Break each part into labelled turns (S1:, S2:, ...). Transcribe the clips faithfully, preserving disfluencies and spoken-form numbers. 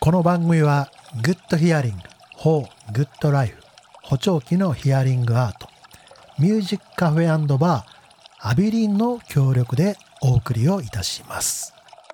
S1: この番組はグッドヒアリング for グッドライフ補聴器のヒアリングアートミュージックカフェ&バーアビリンの協力でお送りをいたします。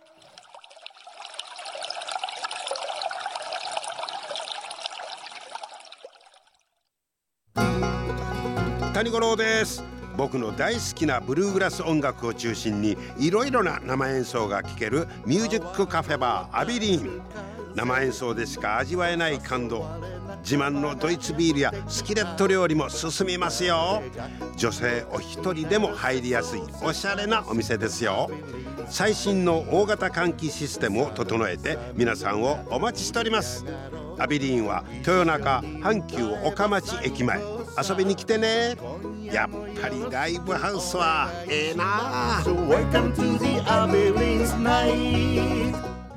S2: 谷五郎です。僕の大好きなブルーグラス音楽を中心にいろいろな生演奏が聴けるミュージックカフェバーアビリン。生演奏でしか味わえない感動、自慢のドイツビールやスキレット料理も進みますよ。女性お一人でも入りやすいおしゃれなお店ですよ。最新の大型換気システムを整えて皆さんをお待ちしております。アビリンは豊中阪急岡町駅前、遊びに来てね。やっぱりライブハウスはええな。So welcome to the Abilin's night。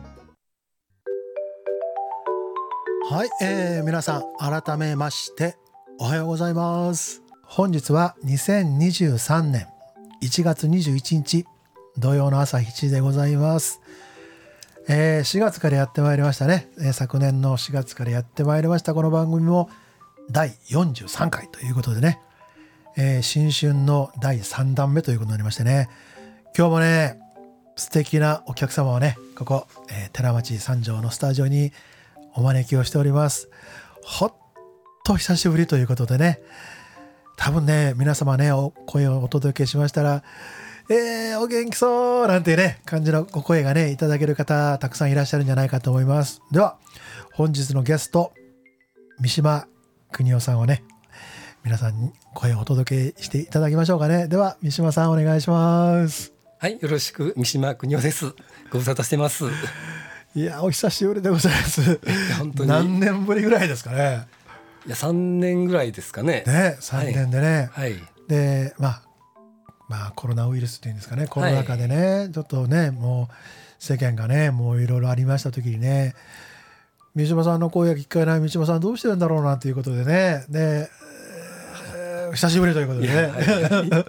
S1: はい、えー、皆さん改めましておはようございます。本日はにせんにじゅうさんねんいちがつにじゅういちにち土曜の朝しちじでございます。えー、しがつからやってまいりましたね、えー、昨年のしがつからやってまいりましたこの番組もだいよんじゅうさんかいということでね、えー、新春のだいさんだんめということになりましてね、今日もね素敵なお客様をねここ、えー、寺町三条のスタジオにお招きをしております。ほっと久しぶりということでね、多分ね皆様ねお声をお届けしましたら、えー、お元気そうなんてね感じのお声がねいただける方たくさんいらっしゃるんじゃないかと思います。では本日のゲスト三島邦夫さんをね皆さんに声をお届けしていただきましょうかね。では三島さんお願いします。
S3: はい、よろしく。三島邦夫です。ご無沙汰してます。
S1: いやお久しぶりでございます。
S3: 本当に
S1: 何年ぶりぐらいですかね。
S3: いやさんねんぐらいですかね。
S1: ねさんねんでね、
S3: はいはい、
S1: でまあまあコロナウイルスっていうんですかね、コロナ禍でね、はい、ちょっとねもう世間がねもういろいろありました時にね、三島さんの声が聞かない三島さんどうしてるんだろうなということでね、で、えー、久しぶりということでね、はいはい、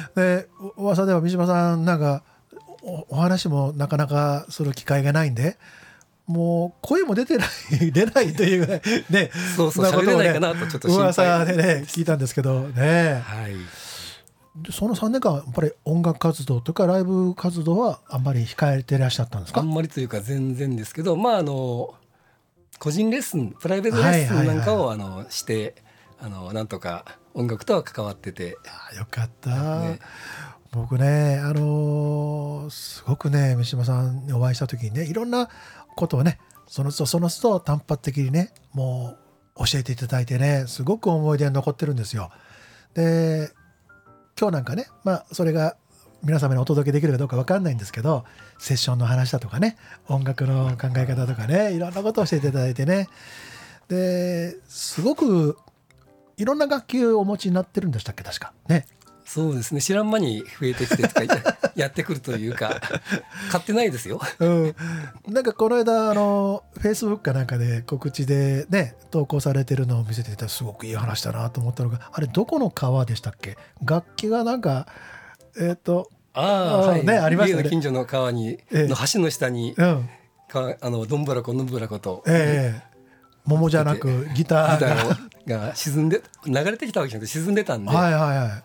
S1: で噂では三島さんなんか お, お話もなかなかする機会がないんでもう声も出てない出ないというぐらいね、
S3: そうそう喋れないかなとちょっと心配
S1: 噂でね聞いたんですけどね、
S3: はい、
S1: でそのさんねんかんやっぱり音楽活動とかライブ活動はあんまり控えていらっしゃったんですか。
S3: あんまりというか全然ですけど、まああの個人レッスンプライベートレッスンなんかを、はいはいはい、あのしてあのなんとか音楽とは関わってて、
S1: あよかった、ね、僕ねあのー、すごくね三島さんにお会いした時にねいろんなことをねその都度その都度単発的にねもう教えていただいてねすごく思い出に残ってるんですよ。で今日なんかねまあそれが皆様にお届けできるかどうか分かんないんですけどセッションの話だとかね音楽の考え方とかねいろんなことを教えていただいてね、ですごくいろんな楽器をお持ちになってるんでしたっけ確かね。
S3: そうですね、知らん間に増えてきてとかやってくるというか買ってないですよ、
S1: うん、なんかこの間あのフェイスブックかなんかで告知でね投稿されてるのを見せていたらすごくいい話だなと思ったのが、あれどこの川でしたっけ、楽器がなんかえっ、ー、と
S3: ああ、はいね、
S1: ありましたね、
S3: 家の近所の川に、えー、の橋の下に、うん、かあのどんぶらこのんぶらこと、
S1: えー桃じゃなくギター が,
S3: ギターが沈んで流れてきたわけじゃなくて沈んでたんで、
S1: はいはいはい、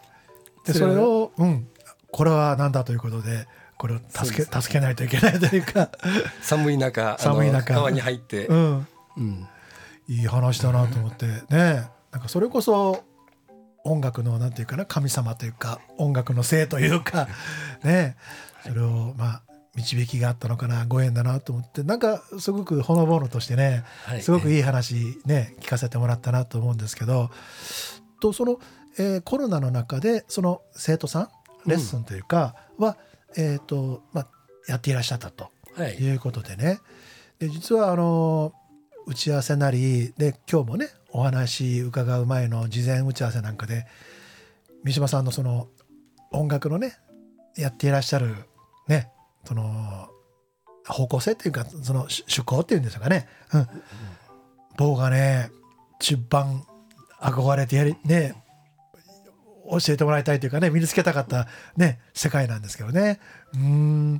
S1: でそれを、うん、これは何だということでこれを助け、助けないといけないというか
S3: 寒い中
S1: 寒い中
S3: 川に入って、
S1: うんうん、いい話だなと思ってね、なんかそれこそ音楽のなんていうかな神様というか音楽の聖というかねそれをまあ導きがあったのかなご縁だなと思ってなんかすごくほのぼのとしてね、はい、すごくいい話ね聞かせてもらったなと思うんですけど、とその、えー、コロナの中でその生徒さんレッスンというかは、うんえーとまあ、やっていらっしゃったということでね、はい、で実はあの打ち合わせなりで今日もねお話伺う前の事前打ち合わせなんかで三島さんのその音楽のねやっていらっしゃるねその方向性っていうかその趣向っていうんですかね、うんうん、僕がね一番憧れてやりね教えてもらいたいというかね身につけたかったね世界なんですけどね、うーん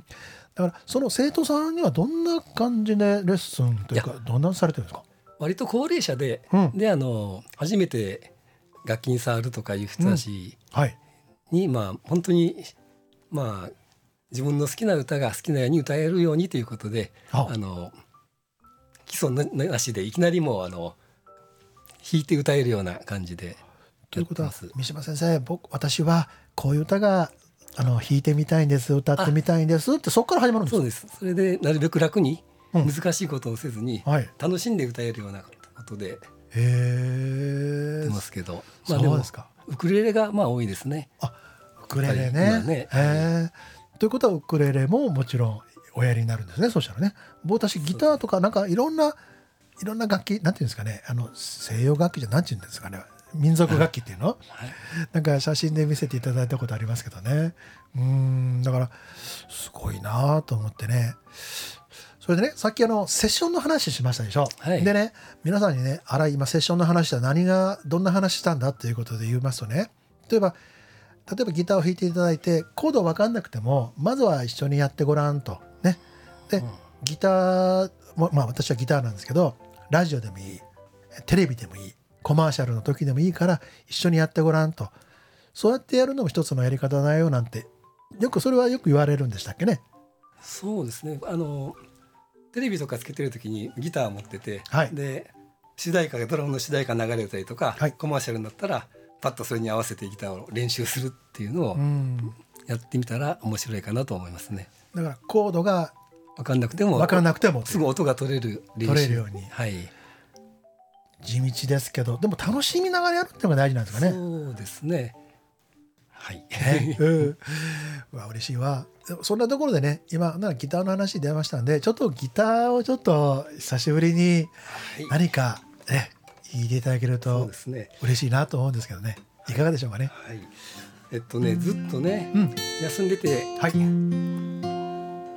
S1: だからその生徒さんにはどんな感じでレッスンというかどんなされてるんですか？
S3: 割と高齢者で、
S1: うん、
S3: であの初めて楽器に触るとかいう人たちに、
S1: うんはい
S3: まあ本当にまあ自分の好きな歌が好きなように歌えるようにということで、あの基礎なしでいきなりもうあの弾いて歌えるような感じで。
S1: ということは三島先生、僕私はこういう歌があの弾いてみたいんです、歌ってみたいんですってそこから始まるんですか？
S3: そうです。それでなるべく楽に難しいことをせずに、
S1: うんはい、
S3: 楽しんで歌えるようなことで
S1: へ
S3: 出ますけど、
S1: まあ、そうですか。
S3: ウクレレがまあ多いですね。
S1: あ、ウクレレね。ねへということはウクレレももちろんおやりになるんですね。そうしたらね、僕私ギターとかなんかいろんないろんな楽器なんていうんですかね、あの西洋楽器じゃなんていうんですかね、民族楽器っていうの、はい、なんか写真で見せていただいたことありますけどね。うーんだからすごいなと思ってね。それでね、さっきあのセッションの話しましたでしょ、はい、でね、皆さんにね、あら今セッションの話は何がどんな話したんだっていうことで言いますとね、例えば例えばギターを弾いていただいてコード分かんなくてもまずは一緒にやってごらんとね。で、うん、ギターもまあ私はギターなんですけど、ラジオでもいい、テレビでもいい、コマーシャルの時でもいいから一緒にやってごらんと、そうやってやるのも一つのやり方だよなんて、よくそれはよく言われるんでしたっけね。
S3: そうですね、あのテレビとかつけてる時にギター持ってて、はい、で主題歌がドラムの主題歌流れたりとか、はい、コマーシャルになったらパッとそれに合わせてギターを練習するっていうのをやってみたら面白いかなと思いますね。
S1: だからコードが
S3: 分かんなくても
S1: 分からなくても
S3: すぐ音が取れる練習
S1: 取れるように、はい、地道ですけどでも楽しみながらやるっていうのが大事なんですかね。
S3: そうですね、はい、
S1: うん、うわ嬉しいわ。そんなところでね、今なんかギターの話出ましたんで、ちょっとギターをちょっと久しぶりに何かね、弾いていただけると嬉しいなと思うんですけどね、いかがでしょうかね。
S3: はい、えっとねずっとね、うん、休んでて、はい、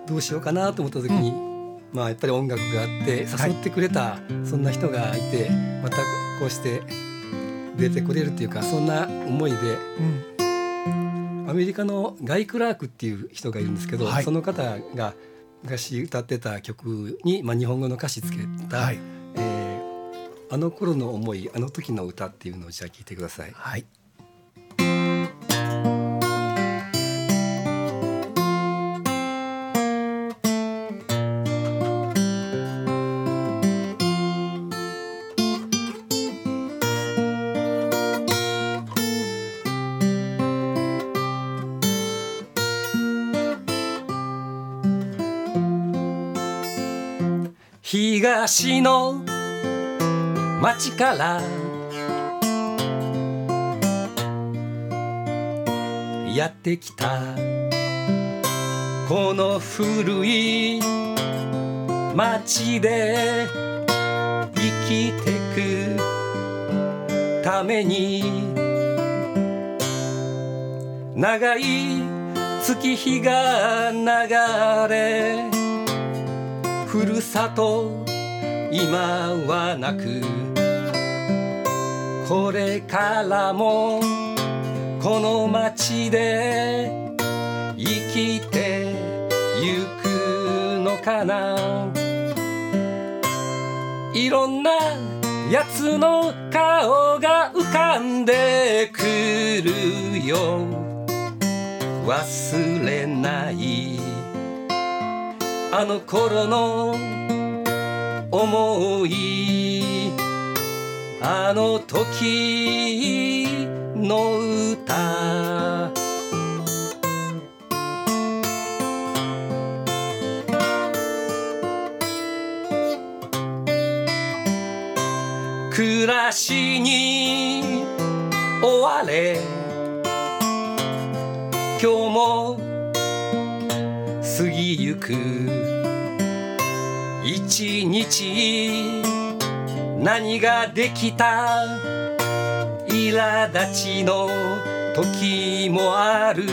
S3: どうしようかなと思った時に、うん、まあやっぱり音楽があって誘ってくれた、はい、そんな人がいて、またこうして出てくれるっていうか、そんな思いで、うん、アメリカのガイ・クラークっていう人がいるんですけど、はい、その方が昔歌ってた曲に、まあ、日本語の歌詞つけた、はい、えー、あの頃の思いあの時の歌っていうのをじゃあ聞いてください。はい。東の町からやってきたこの古い町で生きてくために長い月日が流れ、ふるさと今はなく、これからもこの街で生きてゆくのかな。いろんなやつの顔が浮かんでくるよ、忘れないあの頃の思い、あの時の歌。暮らしに追われ今日も過ぎゆく一日、何ができた苛立ちの時もある。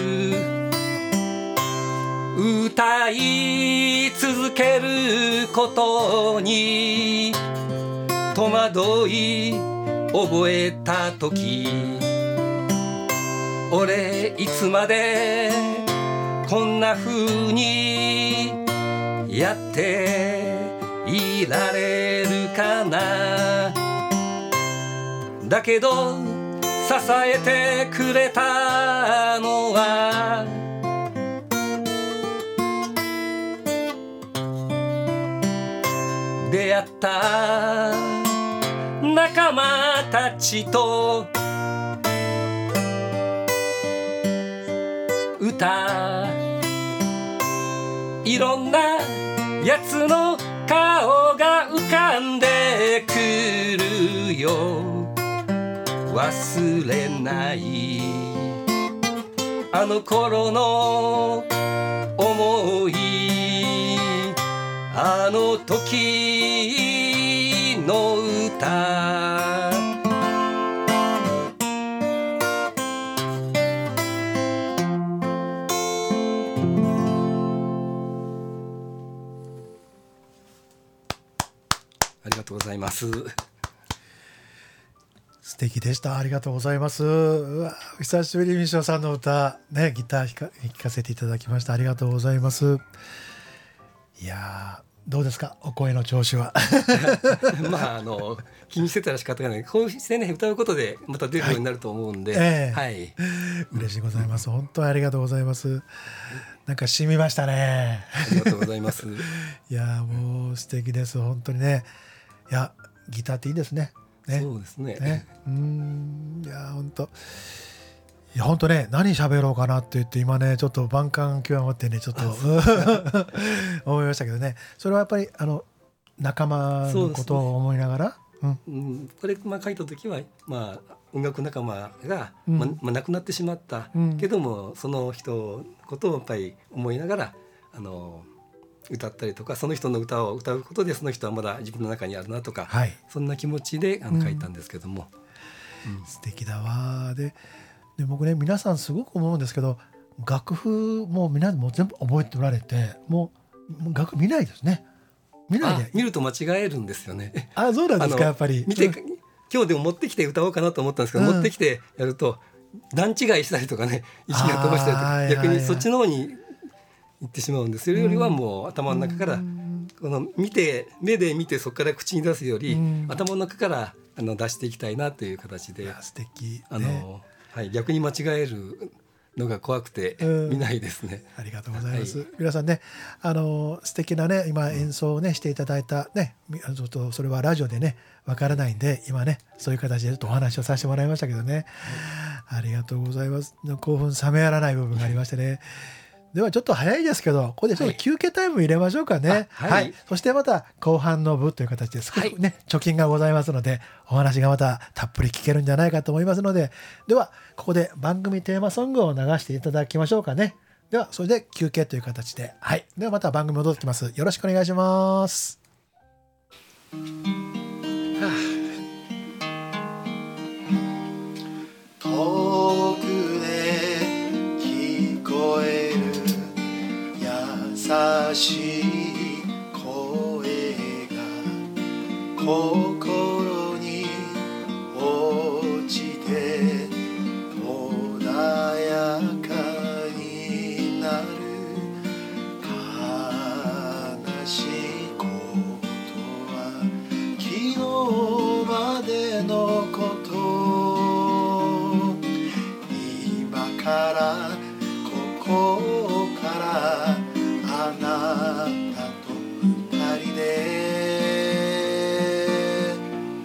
S3: 歌い続けることに戸惑い覚えた時、俺いつまでこんな風にやっていられるかな。だけど支えてくれたのは出会った仲間たちと歌、いろんなやつの顔が浮かんでくるよ。忘れないあの頃の思い、あの時の歌。ありがとうございます。
S1: 素敵でした。ありがとうございます。うわ、久しぶりに西尾さんの歌ね、ギター弾か弾かせていただきました。ありがとうございます。いやー、どうですか、お声の調子は。
S3: まああの気にしてたら仕方がない。こうしてね、歌うことでまた出るようになると思うんで、
S1: はい、えー
S3: はい、
S1: 嬉しいございます。本当にありがとうございます。なんか染みましたね。
S3: ありがとうございます。
S1: いやー、もう素敵です、本当にね。いや、ギターっていいですね。ね、
S3: そうですね。
S1: ね、うーん、いや本当、いや本当ね、何喋ろうかなって言って今ね、ちょっと万感極まってね、ちょっと思いましたけどね。それはやっぱりあの仲間のことを思いながら、う、ね、
S3: うんうん、これ、まあ、書いた時は、まあ、音楽仲間が、
S1: うん、
S3: まあまあ、亡くなってしまった、うん、けどもその人のことをやっぱり思いながらあの歌ったりとか、その人の歌を歌うことでその人はまだ自分の中にあるなとか、はい、そんな気持ちであの書いたんですけども、
S1: うんうん、素敵だわ。で、で僕ね、皆さんすごく思うんですけど、楽譜も皆も全部覚えておられて、もう、もう楽譜見ないですね。見ないで。
S3: 見ると間違えるんですよね。
S1: あ、そうなんですか。やっぱり
S3: 見て、今日でも持ってきて歌おうかなと思ったんですけど、うん、持ってきてやると段違いしたりとかね、意識が飛ばしたりとか、逆にそっちの方に行ってしまうんです。それよりはもう頭の中から、この見て目で見てそこから口に出すより、頭の中からあの出していきたいなという形で、
S1: 素敵、ね、
S3: あの、はい、逆に間違えるのが怖くて見ないですね。
S1: ありがとうございます、はい、皆さんね、あの素敵なね今演奏をねしていただいたね、ちょっとそれはラジオでねわからないんで、今ねそういう形でちょっとお話をさせてもらいましたけどね、ありがとうございます。興奮冷めやらない部分がありましてね。ではちょっと早いですけど、ここでちょっと休憩タイム入れましょうかね。はい、はい、そしてまた後半の部という形で少しね、はい、貯金がございますので、お話がまたたっぷり聞けるんじゃないかと思いますので、ではここで番組テーマソングを流していただきましょうかね。ではそれで休憩という形で、はい、ではまた番組戻ってきます。よろしくお願いします。はあ、遠くで聞こえる優しい声が心に落ちて穏やかになる。悲しいことは昨日までのこと、今からここからあなたと二人で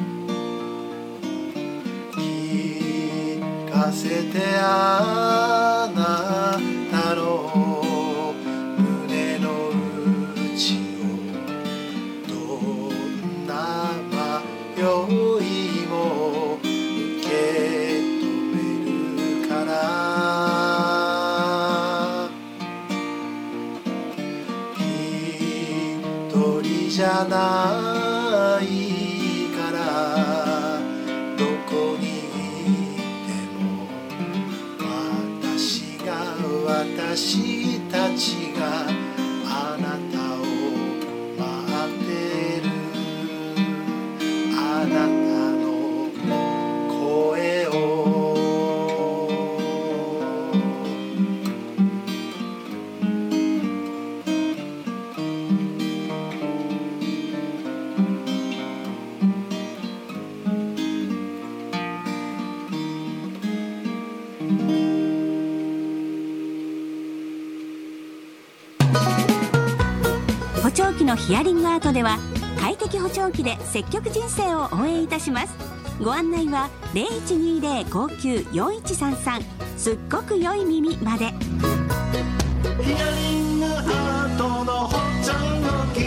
S1: 聞かせて、あなたの胸の内を、どんな迷いも受け止めるから。一人じゃないから、どこにいても私が私たちがあなたを待ってる。あなたの声を
S4: 聴器のヒアリングアートでは快適補聴器で積極人生を応援いたします。ご案内は ゼロいちにゼロ ごきゅうよんいちさんさん すっごく良い耳まで。
S5: ヒアリングアートの補聴器。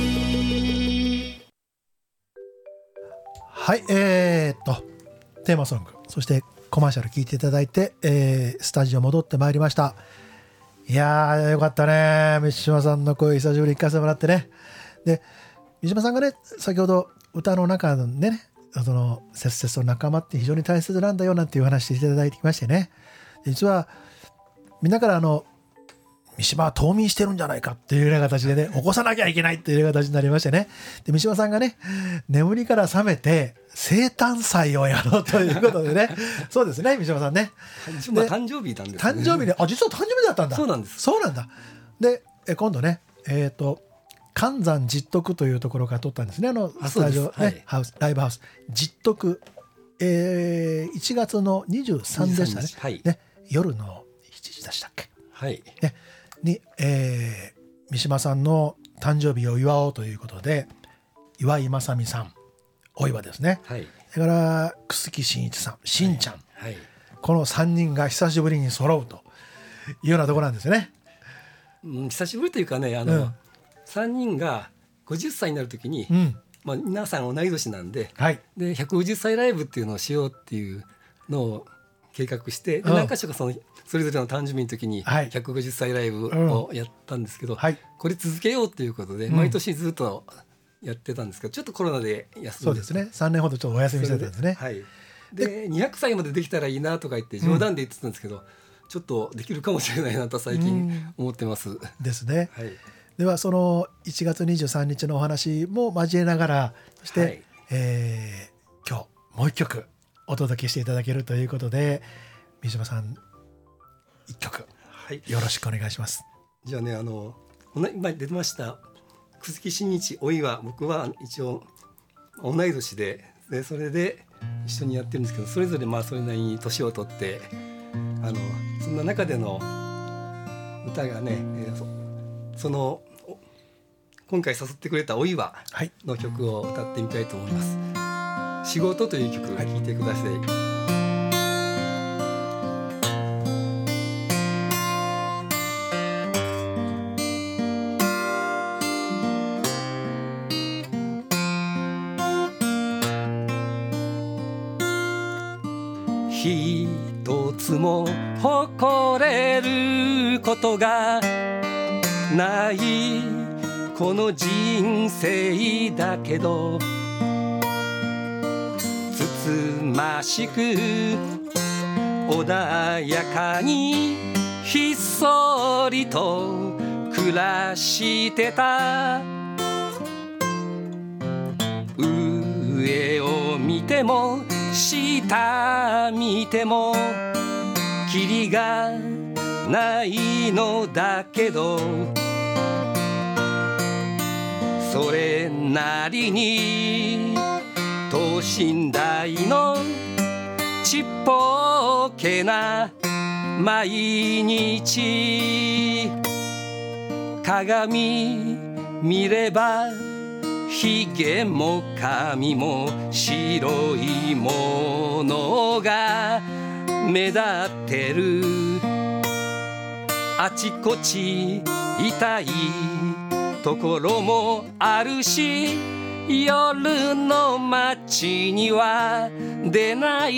S1: はい、えー、っとテーマソング、そしてコマーシャル聞いていただいて、えー、スタジオ戻ってまいりました。いやーよかったね。三島さんの声久しぶりに聞かせてもらってね。で三島さんがね、先ほど歌の中でね、その切々と仲間って非常に大切なんだよなんていう話していただいてきましてね、実はみんなからあの三島は冬眠してるんじゃないかっていうような形でね、起こさなきゃいけないっていうような形になりましてね。で三島さんがね、眠りから覚めて生誕祭をやろうということでねそうですね、三島さんね、
S3: まあ、誕生日なんですね。
S1: 誕生日で、あ、実は誕生日だったんだ。
S3: そうなんです。
S1: そうなんだ。でえ今度ね、えっ、ー、と関山実徳というところから撮ったんですね、あのスタジオ、ね、はい、ハウスライブハウス実徳、えー、いちがつのにじゅうさんでしたね。
S3: はい、
S1: ね、夜のしちじでしたっけ。
S3: はい
S1: ね、に、えー、三島さんの誕生日を祝おうということで、岩井正美さん、お岩ですね、はい、それから楠木真一さん、しんちゃん、はいはい、このさんにんが久しぶりに揃うというようなところなんですよね。
S3: うん、久しぶりというかね、あの、うん、さんにんがごじゅっさいになるときに、うん、まあ、皆さん同い年なんで、はい、でひゃくごじゅっさいライブっていうのをしようっていうのを計画して、で何か所かそのそれぞれの誕生日の時にひゃくごじゅっさいライブをやったんですけど、はい、これ続けようということで毎年ずっとやってたんですけど、ちょっとコロナで休んで、
S1: そうですね、さんねんほどちょっとお休みしてたんですね。
S3: はい、でにひゃくさいまでできたらいいなとか言って冗談で言ってたんですけど、うん、ちょっとできるかもしれないなと最近思ってます、うん、
S1: ですね、はい、ではそのいちがつにじゅうさんにちのお話も交えながら、そして、はい、えー、今日もう一曲お届けしていただけるということで、三島さんいっきょく、はい、よろしくお願いします。
S3: じゃあね、あの今出てました楠木真一、おいは僕は一応同い年で、でそれで一緒にやってるんですけど、それぞれまあそれなりに年を取って、あのそんな中での歌がね、えー、その今回誘ってくれたおいはの曲を歌ってみたいと思います。仕事という曲を聴いてください。一つも誇れることがないこの人生だけど、つつましく穏やかにひっそりと暮らしてた。上を見ても下見てもキリがないのだけど、それなりに等身大のちっぽけな毎日、鏡見ればひげも髪も白いものが目立ってる。あちこち痛いところもあるし、夜の街には出ない。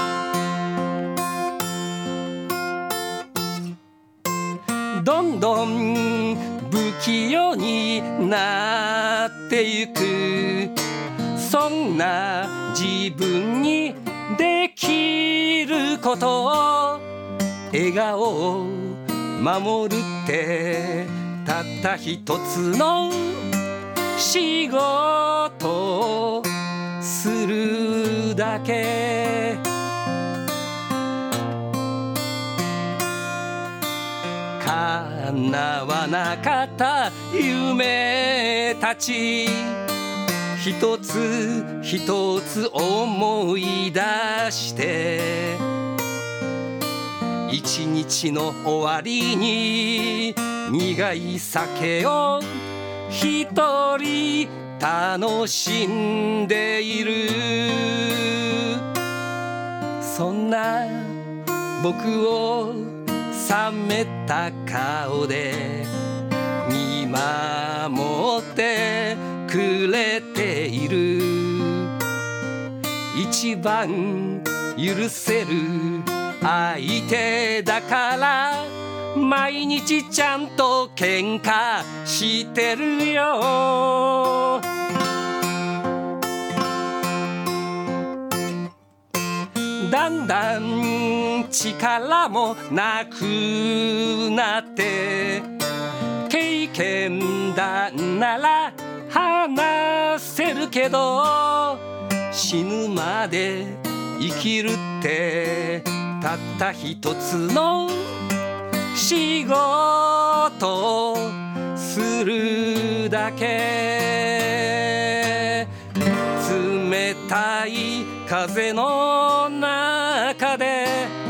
S3: どんどん不器用になってゆく、そんな自分にできることを、笑顔を守るってたった一つの仕事をするだけ。叶わなかった夢たち、一つ一つ思い出して、一日の終わりに苦い酒を一人楽しんでいる。そんな僕を冷めた顔で見守ってくれている。一番許せる相手だから毎日ちゃんと喧嘩してるよ。だんだん力もなくなって経験談なら話せるけど死ぬまで生きるってたった一つの仕事をするだけ。冷たい風の中で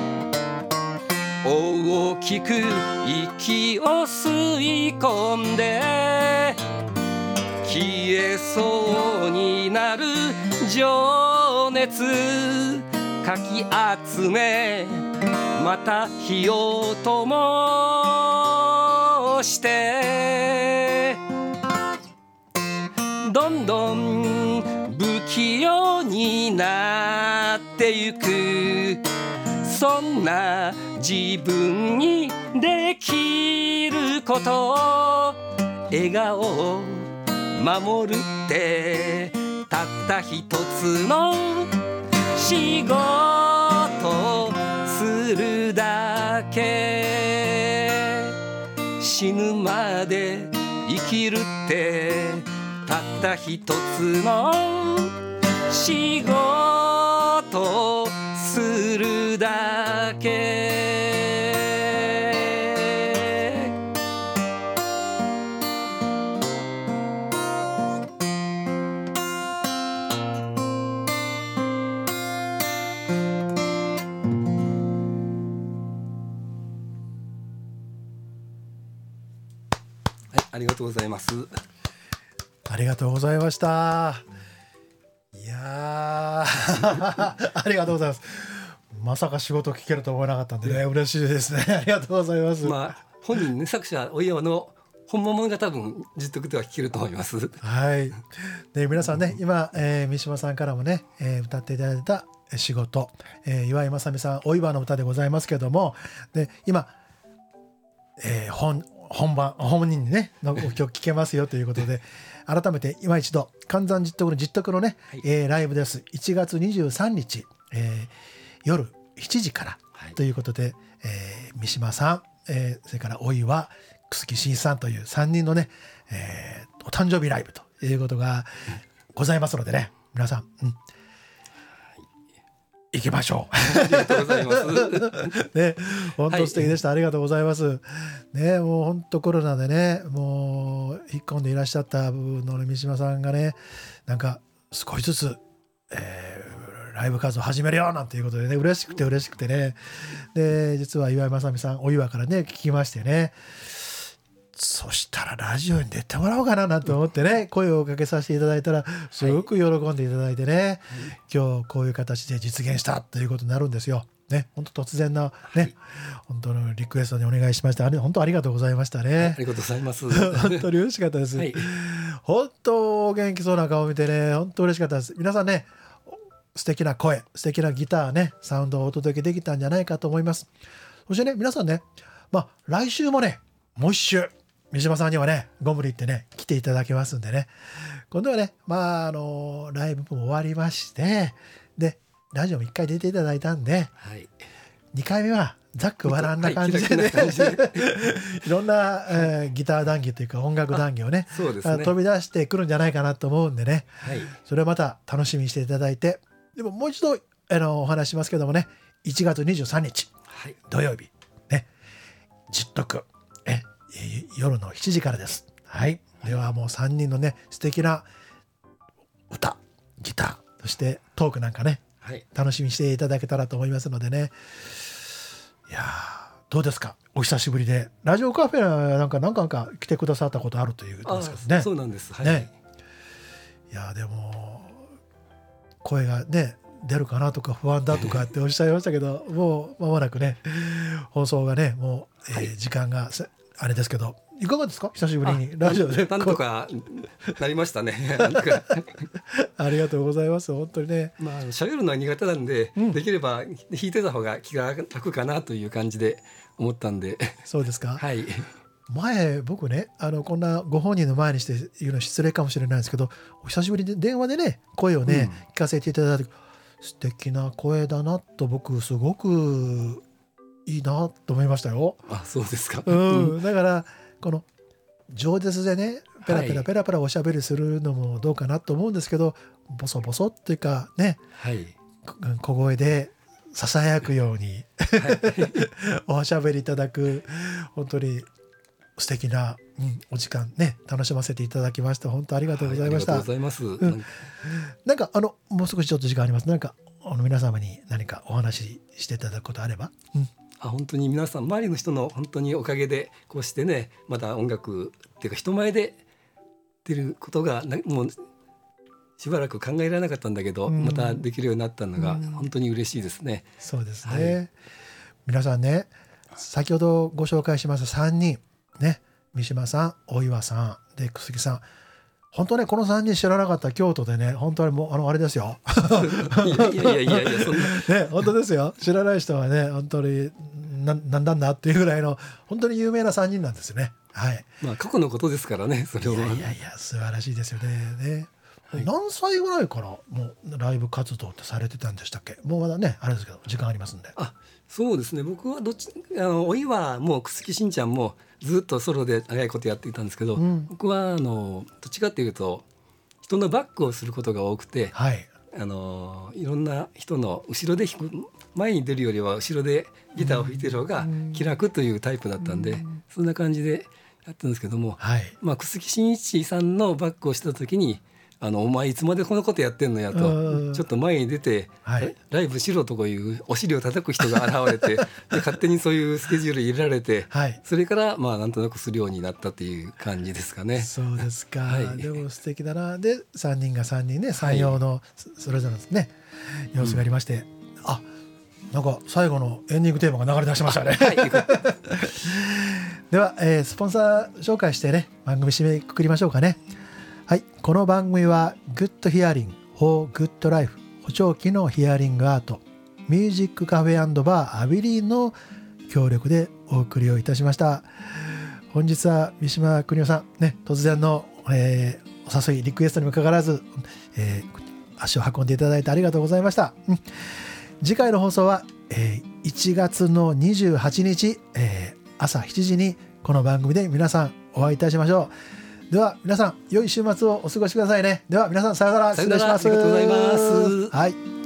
S3: 大きく息を吸い込んで消えそうになる情熱かき集めまた火を灯してどんどん不器用になってゆく。そんな自分にできること笑顔を守るってたった一つの仕事をするだけ。死ぬまで生きるってたった一つの仕事をするだけ。ありがとうございます。
S1: ありがとうございました。いやありがとうございます。まさか仕事聞けると思わなかったんでね、嬉しいですね。ありがとうございます。
S3: まあ本人ね、作者お岩の本物が多分実得では聞けると思います。
S1: はい。で皆さんね、今、えー、三島さんからもね、えー、歌っていただいた仕事、えー、岩井正美さんお岩の歌でございますけども、で今、えー、本本番本人にねの曲聴けますよということで改めて今一度関山実得の実得のね、はいえー、ライブです。いちがつにじゅうさんにち、えー、夜しちじからということで、はいえー、三島さん、えー、それからお岩楠木真一さんというさんにんのね、えー、お誕生日ライブということがございますのでね、皆さん、うん、行きましょう。
S3: ありがとうございます。
S1: ね、本当素敵でした。はい、ありがとうございます。ね、もう本当コロナでね、もう引っ込んでいらっしゃった部分の三島さんがね、なんか少しずつ、えー、ライブ活動始めるよなんていうことでね、嬉しくて嬉しくてね、で実は岩井正美さんお岩からね聞きましてね。そしたらラジオに出てもらおうかななんて思ってね声をおかけさせていただいたらすごく喜んでいただいてね、はい、今日こういう形で実現したということになるんですよ。ね、本当突然なね、はい、本当のリクエストにお願いしました。あれ本当ありがとうございましたね。はい、
S3: ありがとうございます。
S1: 本当に嬉しかったです。はい、本当お元気そうな顔を見てね本当嬉しかったです。皆さんね素敵な声素敵なギターねサウンドをお届けできたんじゃないかと思います。そしてね皆さんねまあ来週もねもう一週三島さんにはねご無理言ってね来ていただけますんでね今度はねまああのライブも終わりましてでラジオもいっかい出ていただいたんで、はい、にかいめはざっくばらんな感じでね、はい、いろんな、えー、ギター談義というか音楽談義をね、そうですね飛び出してくるんじゃないかなと思うんでね、はい、それをまた楽しみにしていただいてでももう一度あのお話しますけどもねいちがつにじゅうさんにち、はい、土曜日ね実得え夜のしちじからです。はい、ではもうさんにんのね素敵な歌ギターそしてトークなんかね、はい、楽しみにしていただけたらと思いますのでねいやどうですかお久しぶりでラジオカフェなんか何回か来てくださったことあるということですけどね。
S3: そうなんです、はい、
S1: ね、いやでも声がね出るかなとか不安だとかっておっしゃいましたけどもう間もなくね放送がねもう、えーはい、時間があれですけどいかがですか久しぶりにラジオで
S3: なんとかなりましたね
S1: ありがとうございます本当にね。
S3: まあ喋るのは苦手なんで、うん、できれば弾いてた方が気が楽かなという感じで思ったんで。
S1: そうですか。
S3: はい。
S1: 前僕ねあのこんなご本人の前にして言うの失礼かもしれないんですけどお久しぶりに電話でね声をね、うん、聞かせていただいて素敵な声だなと僕すごくいいなと思いましたよ。
S3: あ、そうですか。
S1: うん、だからこの饒舌でねペラペラペラペラおしゃべりするのもどうかなと思うんですけど、はい、ボソボソっていうかね、はい、小声でささやくように、はい、おしゃべりいただく本当に素敵な、うん、お時間ね楽しませていただきました。本当ありがとうございました。
S3: はい、ありがとうございます、
S1: うん、なんかあのもう少しちょっと時間あります。なんかあの皆様に何かお話ししていただくことあれば、うん、
S3: あ本当に皆さん周りの人の本当におかげでこうしてねまた音楽っていうか人前で出ることがもうしばらく考えられなかったんだけど、うん、またできるようになったのが本当に嬉しいですね。
S1: うん、そうですね、はい、皆さんね先ほどご紹介しましたさんにんね三島さん大岩さんで楠木さん本当ねこのさんにん知らなかった京都でね本当にもうあのあれですよ
S3: いやいやいやいやそんな
S1: ね本当ですよ知らない人はね本当にななんだんだっていうぐらいの本当に有名なさんにんなんですよね。はい。
S3: まあ過去のことですからねそれは。
S1: いやいやいや素晴らしいですよね。ね、はい、何歳ぐらいからもうライブ活動ってされてたんでしたっけ。もうまだねあれですけど時間ありますんで。
S3: あそうですね僕はどっちあのおいはもう楠木しんちゃんもずっとソロで長いことやっていたんですけど、うん、僕はあのどっちかっていうと人のバックをすることが多くて、はい、あのいろんな人の後ろで弾く前に出るよりは後ろでギターを弾いてる方が気楽というタイプだったんで、うん、そんな感じでやってるんですけども、はい、まあ楠木真一さんのバックをした時にあのお前いつまでこのことやってんのやとちょっと前に出て、はい、ライブしろとこういうお尻を叩く人が現れてで勝手にそういうスケジュール入れられて、はい、それからまあなんとなくするようになったっていう感じですかね。
S1: そうですか、はい、でも素敵だな。でさんにんがさんにんねさんようのそれぞれのね、はい、様子がありまして、うん、あなんか最後のエンディングテーマが流れ出しましたね、はい、では、えー、スポンサー紹介してね番組締めくくりましょうかね。はい、この番組はグッドヒアリング for Good Life 補聴器のヒアリングアートミュージックカフェ&バーアビリーの協力でお送りをいたしました。本日は三島邦夫さんね突然の、えー、お誘いリクエストにもかかわらず、えー、足を運んでいただいてありがとうございました、うん、次回の放送は、えー、いちがつのにじゅうはちにち、えー、朝しちじにこの番組で皆さんお会いいたしましょう。では皆さん良い週末をお過ごしくださいね。では皆さんさよなら。失礼します。
S3: ありがとうございます。
S1: はい。